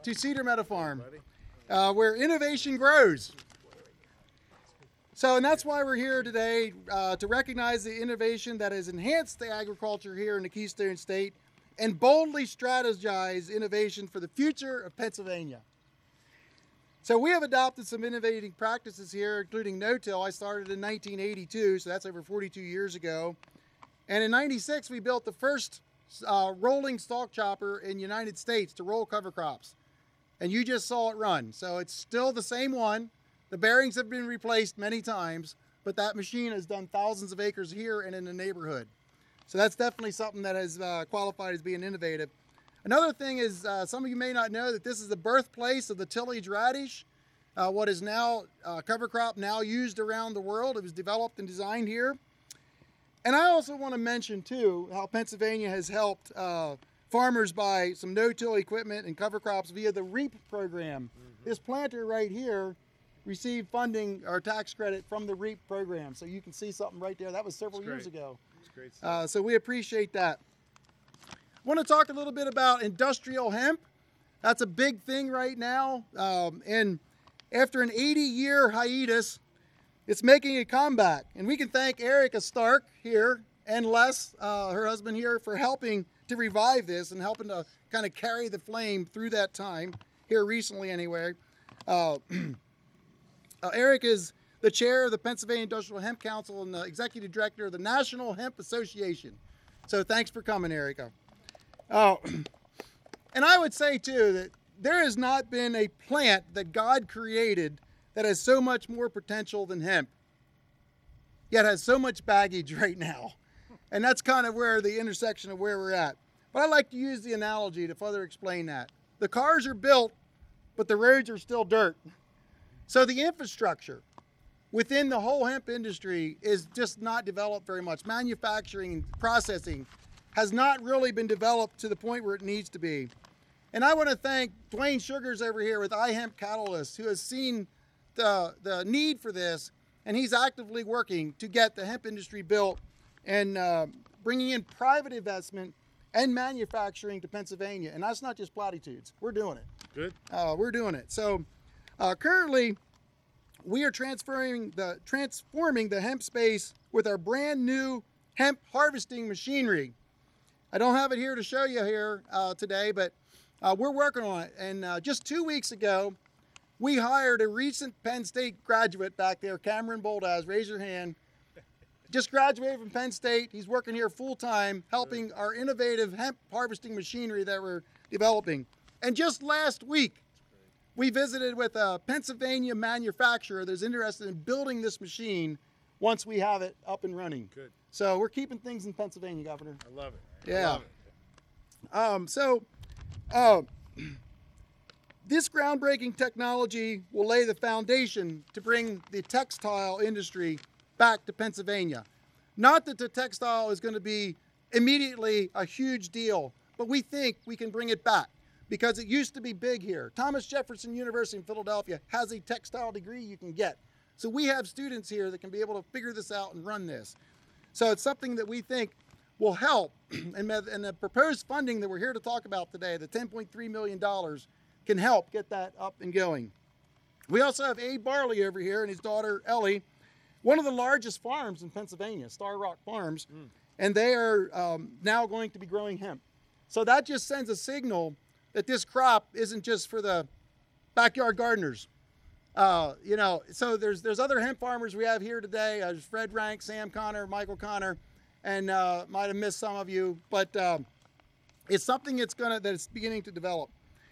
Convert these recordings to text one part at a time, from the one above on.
to Cedar Meadow Farm, where innovation grows. So, and that's why we're here today, to recognize the innovation that has enhanced the agriculture here in the Keystone State and boldly strategize innovation for the future of Pennsylvania. So we have adopted some innovating practices here, including no-till. I started in 1982, so that's over 42 years ago. And in 96, we built the first rolling stalk chopper in the United States to roll cover crops. And you just saw it run. So it's still the same one. The bearings have been replaced many times, but that machine has done thousands of acres here and in the neighborhood. So that's definitely something that has qualified as being innovative. Another thing is, some of you may not know that this is the birthplace of the tillage radish, what is now cover crop now used around the world. It was developed and designed here. And I also want to mention, too, how Pennsylvania has helped farmers buy some no-till equipment and cover crops via the REAP program. Mm-hmm. This planter right here received funding or tax credit from the REAP program. So you can see something right there. That was several years ago. That's great. So we appreciate that. I want to talk a little bit about industrial hemp. That's a big thing right now. And after an 80-year hiatus, it's making a comeback. And we can thank Erica Stark here and Les, her husband here, for helping to revive this and helping to kind of carry the flame through that time, here recently anyway. Eric is the chair of the Pennsylvania Industrial Hemp Council and the executive director of the National Hemp Association. So thanks for coming, Erica. And I would say, too, that there has not been a plant that God created that has so much more potential than hemp, yet has so much baggage right now. And that's kind of where the intersection of where we're at. But I like to use the analogy to further explain that. The cars are built, but the roads are still dirt. So the infrastructure within the whole hemp industry is just not developed very much. Manufacturing and processing has not really been developed to the point where it needs to be. And I want to thank Dwayne Sugars over here with iHemp Catalyst, who has seen the need for this, and he's actively working to get the hemp industry built and bringing in private investment and manufacturing to Pennsylvania. And that's not just platitudes. We're doing it. Good. We're doing it. So currently, we are transforming the hemp space with our brand new hemp harvesting machinery. I don't have it here to show you here today, but we're working on it. And just 2 weeks ago, we hired a recent Penn State graduate back there, Cameron Boldaz. Raise your hand. Just graduated from Penn State. He's working here full time, helping our innovative hemp harvesting machinery that we're developing. And just last week, we visited with a Pennsylvania manufacturer that's interested in building this machine once we have it up and running. Good. So we're keeping things in Pennsylvania, Governor. I love it. Yeah. I love it. This groundbreaking technology will lay the foundation to bring the textile industry back to Pennsylvania. Not that the textile is going to be immediately a huge deal, but we think we can bring it back because it used to be big here. Thomas Jefferson University in Philadelphia has a textile degree you can get. So we have students here that can be able to figure this out and run this. So it's something that we think will help. And the proposed funding that we're here to talk about today, the $10.3 million, can help get that up and going. We also have Abe Barley over here and his daughter Ellie, one of the largest farms in Pennsylvania, Star Rock Farms, and they are now going to be growing hemp. So that just sends a signal that this crop isn't just for the backyard gardeners. So there's other hemp farmers we have here today. There's Fred Rank, Sam Connor, Michael Connor, and might have missed some of you, but it's something that's beginning to develop.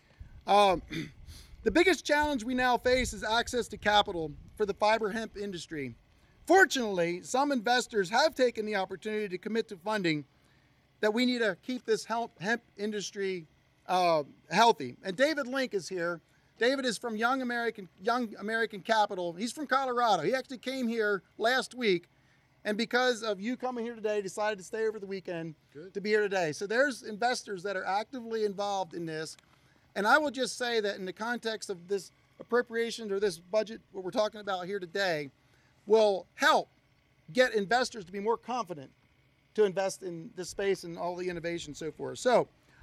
The biggest challenge we now face is access to capital for the fiber hemp industry. Fortunately, some investors have taken the opportunity to commit to funding that we need to keep this hemp industry healthy. And David Link is here. David is from Young American Capital. He's from Colorado. He actually came here last week, and because of you coming here today, decided to stay over the weekend to be here today. So there's investors that are actively involved in this. And I will just say that in the context of this appropriation or this budget, what we're talking about here today, will help get investors to be more confident to invest in this space and all the innovation and so forth. So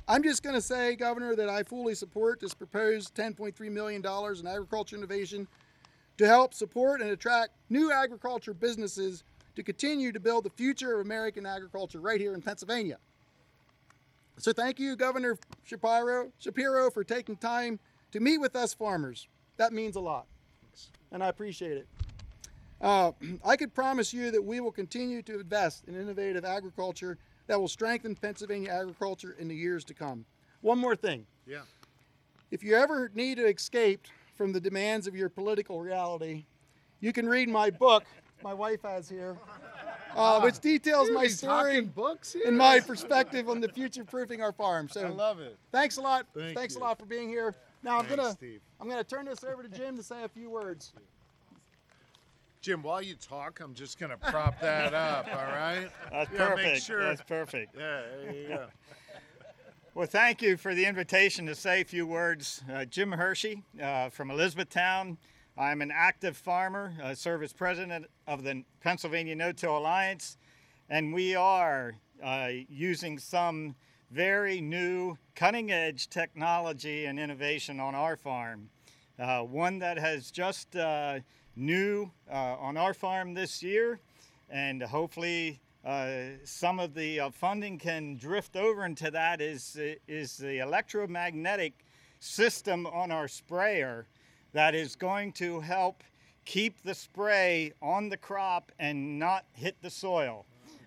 I'm just going to say, Governor, that I fully support this proposed $10.3 million in agriculture innovation to help support and attract new agriculture businesses to continue to build the future of American agriculture right here in Pennsylvania. So thank you, Governor Shapiro, for taking time to meet with us farmers. That means a lot, and I appreciate it. I could promise you that we will continue to invest in innovative agriculture that will strengthen Pennsylvania agriculture in the years to come. One more thing. Yeah. If you ever need to escape from the demands of your political reality, you can read my book my wife has here, which details my story books here? and my perspective on the future proofing our farm. So I love it. thanks a lot. Thanks a lot for being here. Now Thanks, Steve. I'm gonna turn this over to Jim to say a few words. Jim, while you talk, I'm just going to prop that up, all right? That's Yeah, perfect. make sure. That's perfect. Yeah, there you go. Well, thank you for the invitation to say a few words. Jim Hershey from Elizabethtown. I'm an active farmer, serve as president of the Pennsylvania No-Till Alliance, and we are using some very new cutting-edge technology and innovation on our farm. One that has just new on our farm this year, and hopefully some of the funding can drift over into that is the electromagnetic system on our sprayer that is going to help keep the spray on the crop and not hit the soil.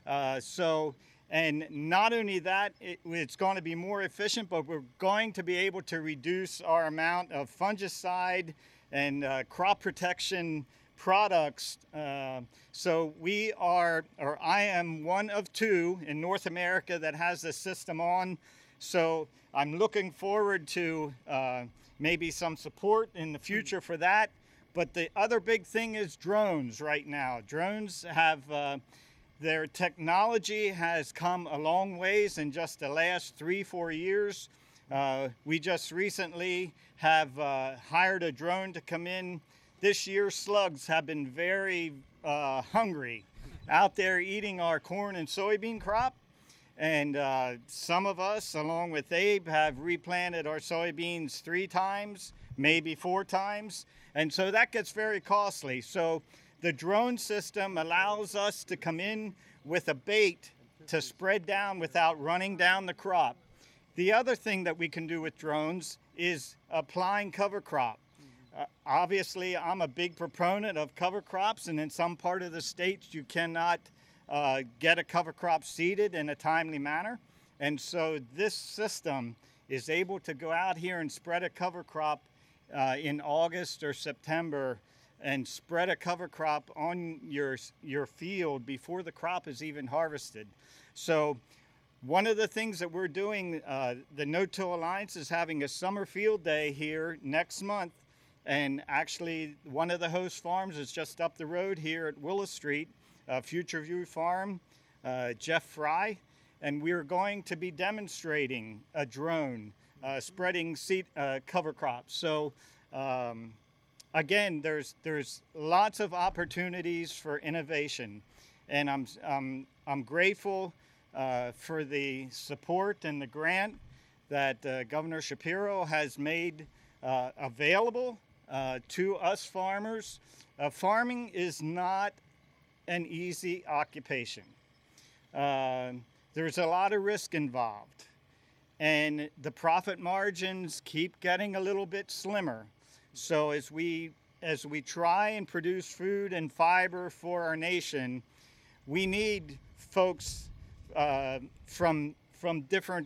And not only that, it's going to be more efficient, but we're going to be able to reduce our amount of fungicide and crop protection products. So I am one of two in North America that has this system on. So I'm looking forward to maybe some support in the future for that. But the other big thing is drones right now. Drones have, their technology has come a long ways in just the last 3-4 years. We just recently have hired a drone to come in. This year, slugs have been very hungry out there eating our corn and soybean crop. And some of us, along with Abe, have replanted our soybeans 3 times, maybe 4 times. And so that gets very costly. So the drone system allows us to come in with a bait to spread down without running down the crop. The other thing that we can do with drones is applying cover crop. Obviously, I'm a big proponent of cover crops, and in some part of the states you cannot get a cover crop seeded in a timely manner. And so this system is able to go out here and spread a cover crop in August or September and spread a cover crop on your field before the crop is even harvested. So one of the things that we're doing, the No-Till Alliance is having a summer field day here next month. And actually, one of the host farms is just up the road here at Willis Street, Future View Farm, Jeff Fry. And we're going to be demonstrating a drone spreading seed cover crops. So again, there's lots of opportunities for innovation, and I'm grateful for the support and the grant that Governor Shapiro has made available to us farmers. Farming is not an easy occupation. There's a lot of risk involved, and the profit margins keep getting a little bit slimmer. So as we try and produce food and fiber for our nation, we need folks from different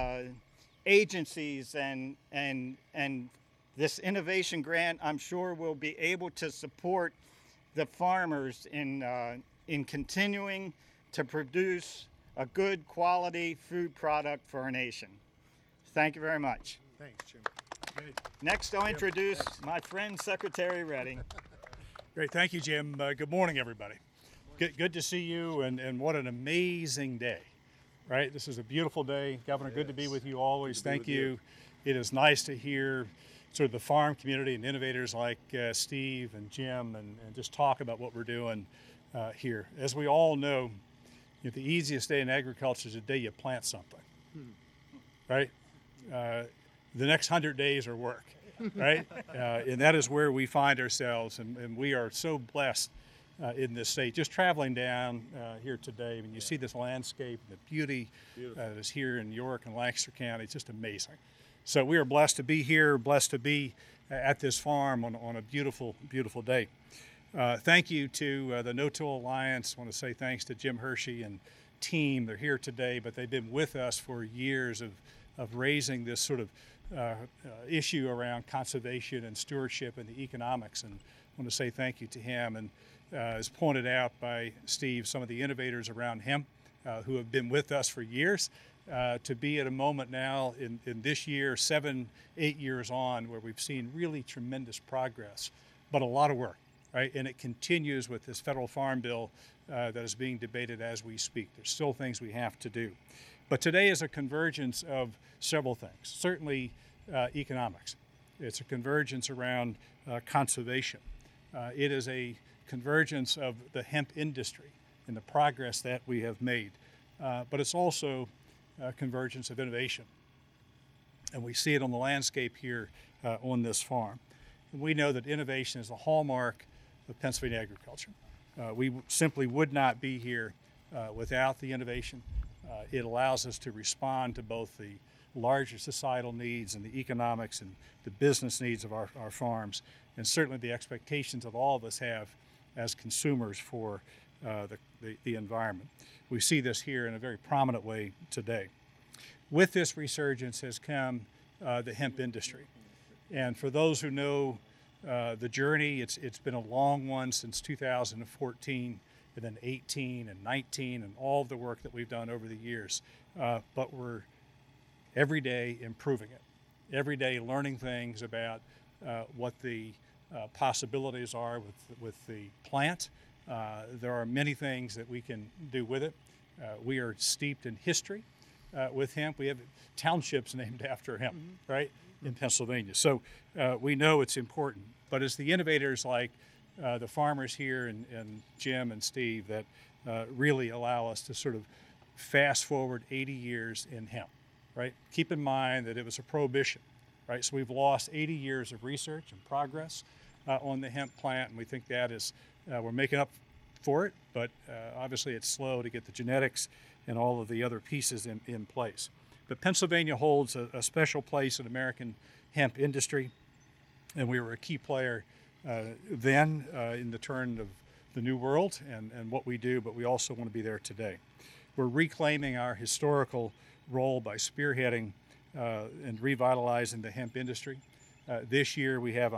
agencies, and this innovation grant, I'm sure, will be able to support the farmers in continuing to produce a good quality food product for our nation. Thank you very much. Thanks, Jim. Great. Next, I'll introduce my friend, Secretary Redding. Great, thank you, Jim. Good morning, everybody. Good to see you, and what an amazing day, right? This is a beautiful day. Governor, good to be with you always. Thank you. It is nice to hear sort of the farm community and innovators like Steve and Jim and just talk about what we're doing here. As we all know, the easiest day in agriculture is the day you plant something, right? the next 100 days are work, right? And that is where we find ourselves, and we are so blessed in this state. Just traveling down here today, when you see this landscape and the beauty that is here in York and Lancaster County, it's just amazing. So we are blessed to be here, blessed to be at this farm on a beautiful, beautiful day. Thank you to the No-Till Alliance. I want to say thanks to Jim Hershey and team. They're here today, but they've been with us for years of raising this sort of issue around conservation and stewardship and the economics. And I want to say thank you to him. And as pointed out by Steve, some of the innovators around hemp who have been with us for years, to be at a moment now in this year, 7-8 years on, where we've seen really tremendous progress, but a lot of work, right? And it continues with this federal farm bill that is being debated as we speak. There's still things we have to do. But today is a convergence of several things. Certainly economics. It's a convergence around conservation. It is a convergence of the hemp industry and the progress that we have made. But it's also a convergence of innovation. And we see it on the landscape here on this farm. And we know that innovation is the hallmark of Pennsylvania agriculture. We simply would not be here without the innovation. It allows us to respond to both the larger societal needs and the economics and the business needs of our farms, and certainly the expectations of all of us have as consumers for the environment. We see this here in a very prominent way today. With this resurgence has come the hemp industry. And for those who know the journey, it's been a long one since 2014, and then 18 and 19, and all of the work that we've done over the years. But we're every day improving it, every day learning things about what the possibilities are with the plant. There are many things that we can do with it. We are steeped in history with hemp. We have townships named after hemp, right, in Pennsylvania. So we know it's important. But it's the innovators like the farmers here and Jim and Steve that really allow us to sort of fast forward 80 years in hemp, right? Keep in mind that it was a prohibition, right? So we've lost 80 years of research and progress on the hemp plant, and we think that is, we're making up for it, but obviously it's slow to get the genetics and all of the other pieces in place. But Pennsylvania holds a special place in American hemp industry, and we were a key player then in the turn of the new world and what we do, but we also want to be there today. We're reclaiming our historical role by spearheading and revitalizing the hemp industry. This year we have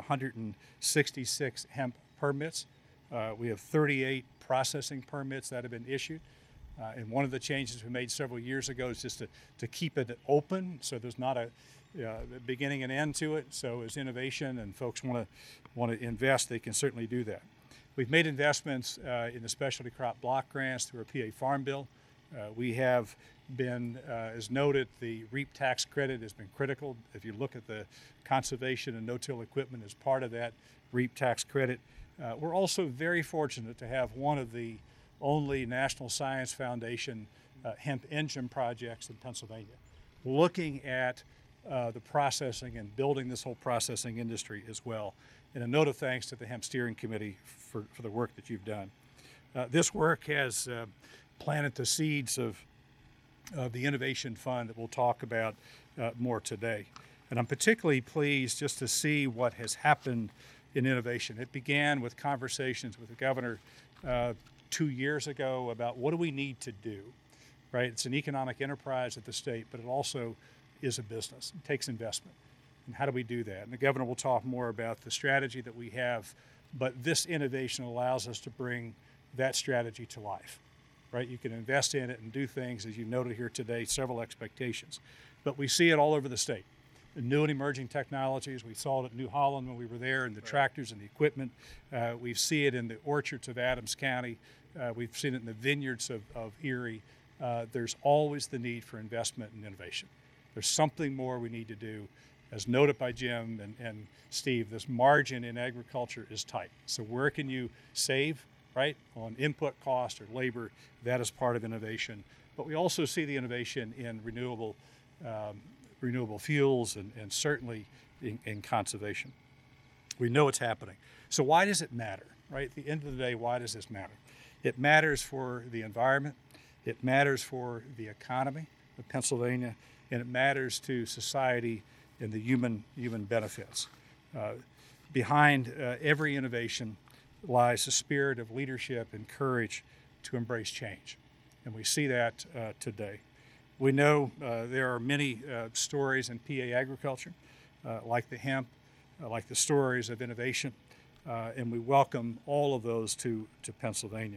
166 hemp permits. We have 38 processing permits that have been issued. And one of the changes we made several years ago is just to keep it open so there's not a beginning and end to it. So as innovation and folks want to invest, they can certainly do that. We've made investments in the specialty crop block grants through our PA Farm Bill. We have been, as noted, the REAP tax credit has been critical. If you look at the conservation and no-till equipment as part of that REAP tax credit. We're also very fortunate to have one of the only National Science Foundation hemp engine projects in Pennsylvania, looking at the processing and building this whole processing industry as well. And a note of thanks to the Hemp Steering Committee for the work that you've done. This work has planted the seeds of the Innovation Fund that we'll talk about more today. And I'm particularly pleased just to see what has happened in innovation. It began with conversations with the governor 2 years ago about what do we need to do, right? It's an economic enterprise at the state, but it also is a business. It takes investment. And how do we do that? And the governor will talk more about the strategy that we have, but this innovation allows us to bring that strategy to life, right? You can invest in it and do things, as you noted here today, several expectations. But we see it all over the state. The new and emerging technologies, we saw it at New Holland when we were there, and the tractors and the equipment. We see it in the orchards of Adams County. We've seen it in the vineyards of Erie. There's always the need for investment and innovation. There's something more we need to do. As noted by Jim and Steve, this margin in agriculture is tight. So where can you save, right, on input cost or labor? That is part of innovation. But we also see the innovation in renewable renewable fuels, and certainly in conservation. We know it's happening. So why does it matter, right? At the end of the day, why does this matter? It matters for the environment, it matters for the economy of Pennsylvania, and it matters to society and the human benefits. Behind every innovation lies a spirit of leadership and courage to embrace change. And we see that today. We know there are many stories in PA agriculture, like the hemp, like the stories of innovation, and we welcome all of those to Pennsylvania.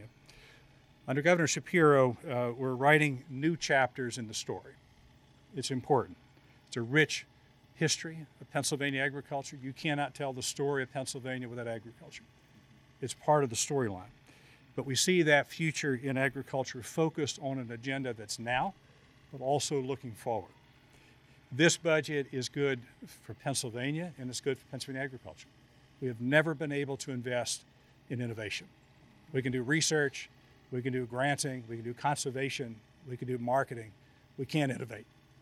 Under Governor Shapiro, we're writing new chapters in the story. It's important. It's a rich history of Pennsylvania agriculture. You cannot tell the story of Pennsylvania without agriculture. It's part of the storyline. But we see that future in agriculture focused on an agenda that's now, but also looking forward. This budget is good for Pennsylvania, and it's good for Pennsylvania agriculture. We have never been able to invest in innovation. We can do research, we can do granting, we can do conservation, we can do marketing. We can't innovate.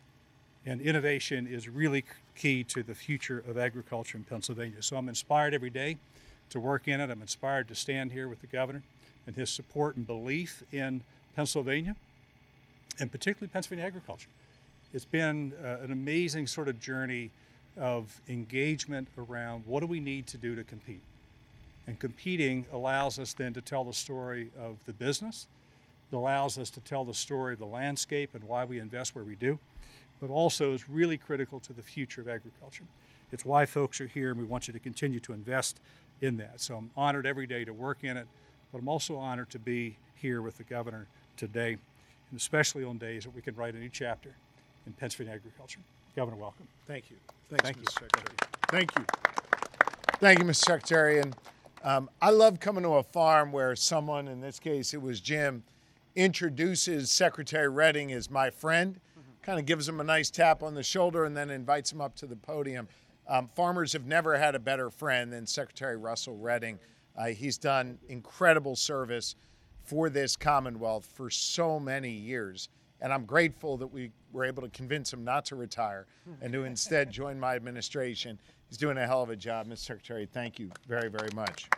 And innovation is really key to the future of agriculture in Pennsylvania. So I'm inspired every day to work in it. I'm inspired to stand here with the governor and his support and belief in Pennsylvania, and particularly Pennsylvania agriculture. It's been an amazing sort of journey of engagement around what do we need to do to compete. And competing allows us then to tell the story of the business. It allows us to tell the story of the landscape and why we invest where we do, but also is really critical to the future of agriculture. It's why folks are here, and we want you to continue to invest in that. So I'm honored every day to work in it, but I'm also honored to be here with the governor today, and especially on days that we can write a new chapter in Pennsylvania agriculture. Governor, welcome. Thank you. Thank you. Mr. Secretary. Thank you. Thank you, Mr. Secretary. And I love coming to a farm where someone, in this case it was Jim, introduces Secretary Redding as my friend, kind of gives him a nice tap on the shoulder, and then invites him up to the podium. Farmers have never had a better friend than Secretary Russell Redding. He's done incredible service for this Commonwealth for so many years. And I'm grateful that we were able to convince him not to retire and to instead join my administration. He's doing a hell of a job, Mr. Secretary. Thank you very, very much.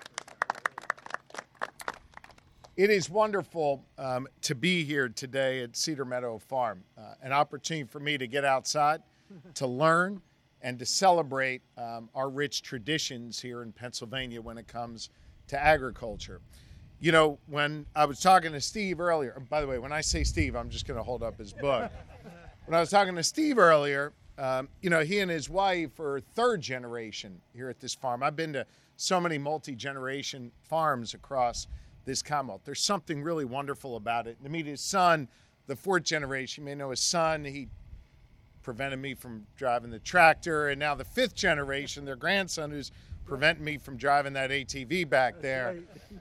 It is wonderful to be here today at Cedar Meadow Farm, an opportunity for me to get outside, to learn, and to celebrate our rich traditions here in Pennsylvania when it comes to agriculture. You know, when I was talking to Steve earlier, by the way, when I say Steve, I'm just going to hold up his book. When I was talking to Steve earlier, you know, he and his wife are third generation here at this farm. I've been to so many multi-generation farms across this Commonwealth. There's something really wonderful about it. To meet his son, the fourth generation, you may know his son, he prevented me from driving the tractor, and now the fifth generation, their grandson, who's preventing me from driving that ATV back there.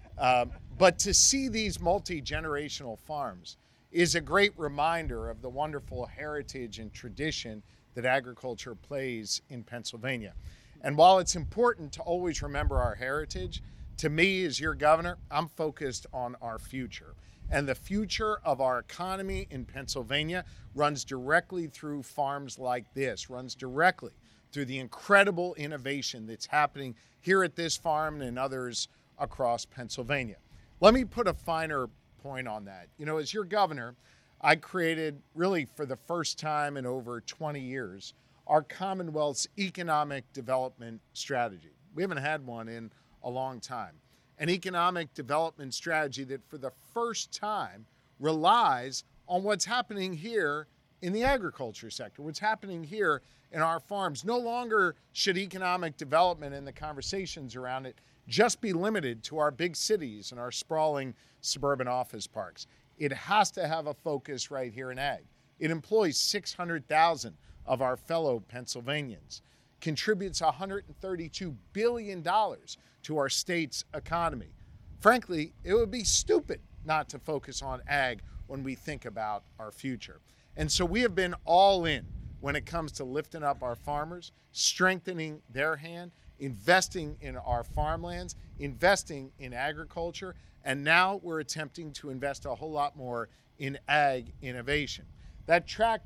But to see these multi-generational farms is a great reminder of the wonderful heritage and tradition that agriculture plays in Pennsylvania. And while it's important to always remember our heritage, to me as your governor, I'm focused on our future. And the future of our economy in Pennsylvania runs directly through farms like this, runs directly through the incredible innovation that's happening here at this farm and others across Pennsylvania. Let me put a finer point on that. You know, as your governor, I created, really for the first time in over 20 years, our Commonwealth's economic development strategy. We haven't had one in a long time. An economic development strategy that for the first time relies on what's happening here in the agriculture sector, what's happening here in our farms. No longer should economic development and the conversations around it just be limited to our big cities and our sprawling suburban office parks. It has to have a focus right here in ag. It employs 600,000 of our fellow Pennsylvanians, contributes $132 billion to our state's economy. Frankly, it would be stupid not to focus on ag when we think about our future. And so we have been all in when it comes to lifting up our farmers, strengthening their hand, investing in our farmlands, investing in agriculture, and now we're attempting to invest a whole lot more in ag innovation. That tractor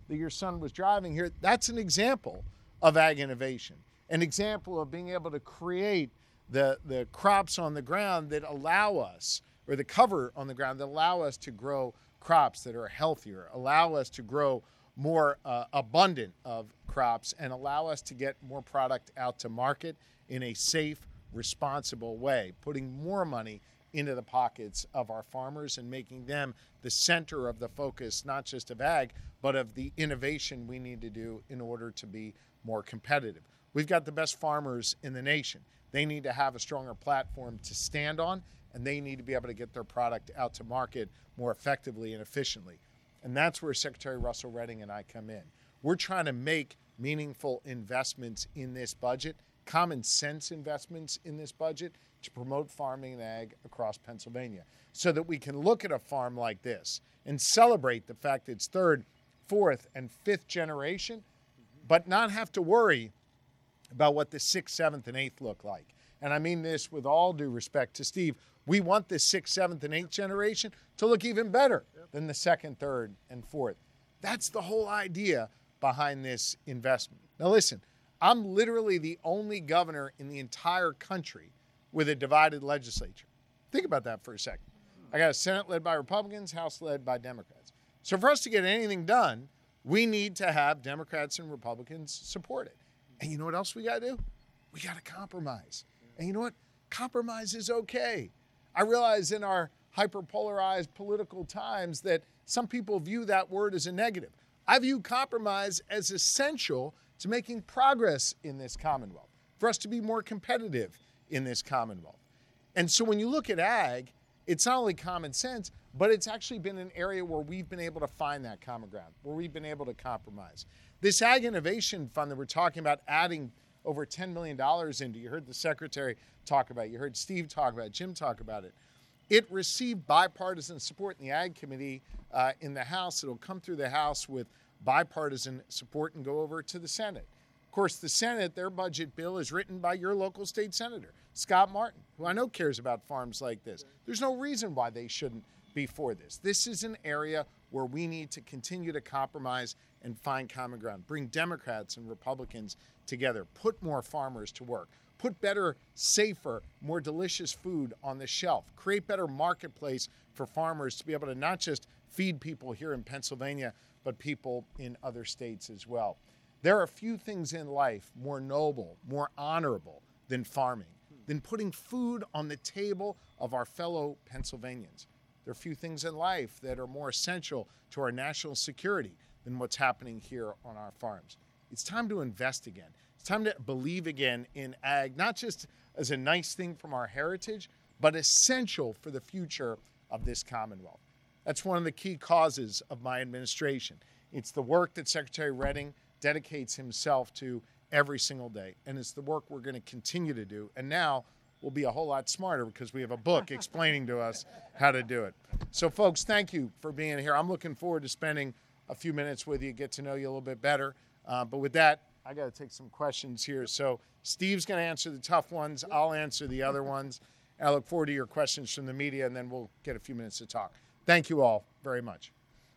that your son was driving here, that's an example of ag innovation, an example of being able to create the crops on the ground that allow us, or the cover on the ground that allow us to grow crops that are healthier, allow us to grow more abundant of crops, and allow us to get more product out to market in a safe, responsible way, putting more money into the pockets of our farmers and making them the center of the focus, not just of ag, but of the innovation we need to do in order to be more competitive. We've got the best farmers in the nation. They need to have a stronger platform to stand on, and they need to be able to get their product out to market more effectively and efficiently. And that's where Secretary Russell Redding and I come in. We're trying to make meaningful investments in this budget, common sense investments in this budget to promote farming and ag across Pennsylvania, so that we can look at a farm like this and celebrate the fact that it's third, fourth, and fifth generation, but not have to worry about what the sixth, seventh, and eighth look like. And I mean this with all due respect to Steve. We want the sixth, seventh, and eighth generation to look even better than the second, third, and fourth. That's the whole idea behind this investment. Now listen, I'm literally the only governor in the entire country with a divided legislature. Think about that for a second. I got a Senate led by Republicans, House led by Democrats. So for us to get anything done, we need to have Democrats and Republicans support it. And you know what else we got to do? We got to compromise. And you know what? Compromise is okay. I realize in our hyperpolarized political times that some people view that word as a negative. I view compromise as essential to making progress in this Commonwealth, for us to be more competitive in this Commonwealth. And so when you look at ag, it's not only common sense, but it's actually been an area where we've been able to find that common ground, where we've been able to compromise. This Ag Innovation Fund that we're talking about adding over $10 million into, you heard the Secretary talk about it, you heard Steve talk about it, Jim talk about it. It received bipartisan support in the Ag Committee in the House. It'll come through the House with bipartisan support and go over to the Senate. Of course, the Senate, their budget bill is written by your local state senator, Scott Martin, who I know cares about farms like this. There's no reason why they shouldn't be for this. This is an area where we need to continue to compromise and find common ground, bring Democrats and Republicans together, put more farmers to work, put better, safer, more delicious food on the shelf, create better marketplace for farmers to be able to not just feed people here in Pennsylvania, but people in other states as well. There are few things in life more noble, more honorable than farming, than putting food on the table of our fellow Pennsylvanians. There are few things in life that are more essential to our national security than what's happening here on our farms. It's time to invest again. It's time to believe again in ag, not just as a nice thing from our heritage, but essential for the future of this Commonwealth. That's one of the key causes of my administration. It's the work that Secretary Redding dedicates himself to every single day, and it's the work we're going to continue to do. And now we'll be a whole lot smarter because we have a book explaining to us how to do it. So, folks, thank you for being here. I'm looking forward to spending a few minutes with you, get to know you a little bit better. But with that, I got to take some questions here. So Steve's going to answer the tough ones. I'll answer the other ones. And I look forward to your questions from the media, and then we'll get a few minutes to talk. Thank you all very much.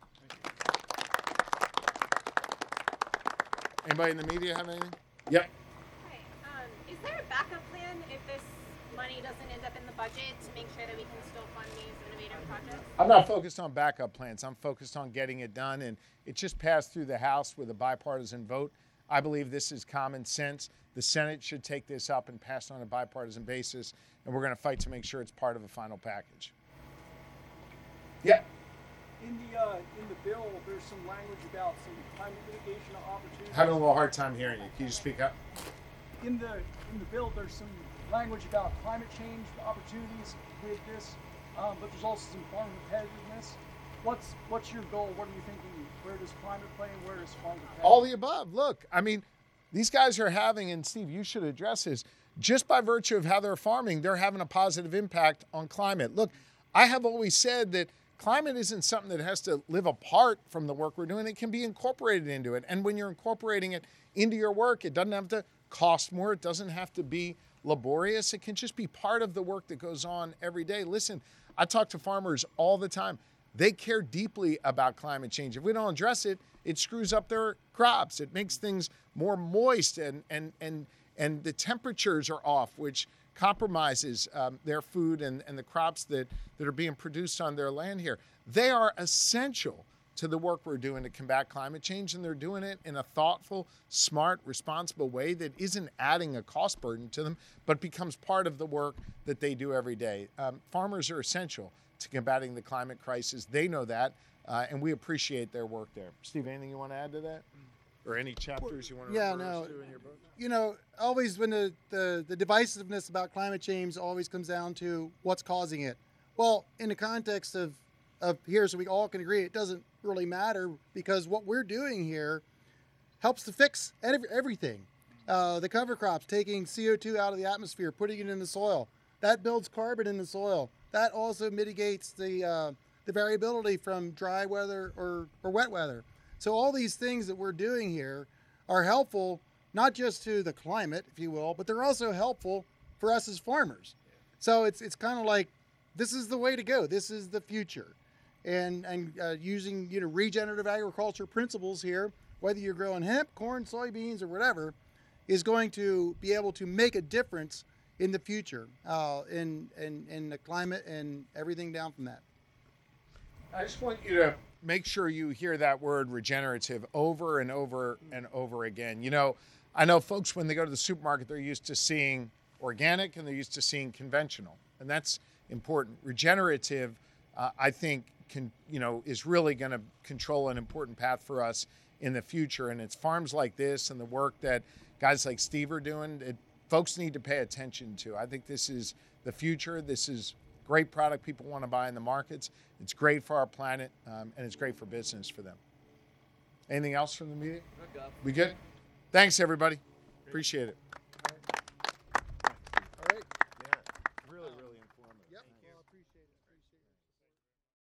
Anybody in the media have anything? Yep. Hi. Is there a backup plan if this money doesn't end up in the budget to make sure that we can still fund these innovative projects? I'm not focused on backup plans. I'm focused on getting it done, and it just passed through the House with a bipartisan vote. I believe this is common sense. The Senate should take this up and pass it on a bipartisan basis, and we're going to fight to make sure it's part of a final package. Yeah. In the bill, there's some language about some climate mitigation opportunities. Having a little hard time hearing you. Can you speak up? In the bill, there's some language about climate change opportunities with this, but there's also some farm competitiveness. What's your goal? What are you thinking? Where does climate play and where does farm competitiveness? All the above. Look, I mean, these guys are having, and Steve, you should address this, just by virtue of how they're farming, they're having a positive impact on climate. Look, I have always said that climate isn't something that has to live apart from the work we're doing. It can be incorporated into it. And when you're incorporating it into your work, it doesn't have to cost more. It doesn't have to be laborious. It can just be part of the work that goes on every day. Listen, I talk to farmers all the time. They care deeply about climate change. If we don't address it, it screws up their crops. It makes things more moist, and the temperatures are off, which compromises their food and the crops that are being produced on their land here. They are essential to the work we're doing to combat climate change, and they're doing it in a thoughtful, smart, responsible way that isn't adding a cost burden to them, but becomes part of the work that they do every day. Farmers are essential to combating the climate crisis. They know that, and we appreciate their work there. Steve, anything you want to add to that? Or any chapters you want to refer us to in your book? You know, always when the divisiveness about climate change always comes down to what's causing it. Well, in the context of here, so we all can agree, it doesn't really matter, because what we're doing here helps to fix everything. The cover crops, taking CO2 out of the atmosphere, putting it in the soil, that builds carbon in the soil. That also mitigates the variability from dry weather or wet weather. So all these things that we're doing here are helpful, not just to the climate, if you will, but they're also helpful for us as farmers. So it's kind of like, this is the way to go. This is the future. And using regenerative agriculture principles here, whether you're growing hemp, corn, soybeans, or whatever, is going to be able to make a difference in the future, in the climate and everything down from that. I just want you to make sure you hear that word regenerative over and over and over again. You know, I know folks, when they go to the supermarket, they're used to seeing organic and they're used to seeing conventional, and that's important. Regenerative, I think, is really going to control an important path for us in the future. And it's farms like this and the work that guys like Steve are doing that folks need to pay attention to. I think this is the future. This is great product people want to buy in the markets. It's great for our planet, and it's great for business for them. Anything else from the meeting? We good? Thanks, everybody. Appreciate it. All right. Yeah, really, really informative. Yep. Well, I appreciate it.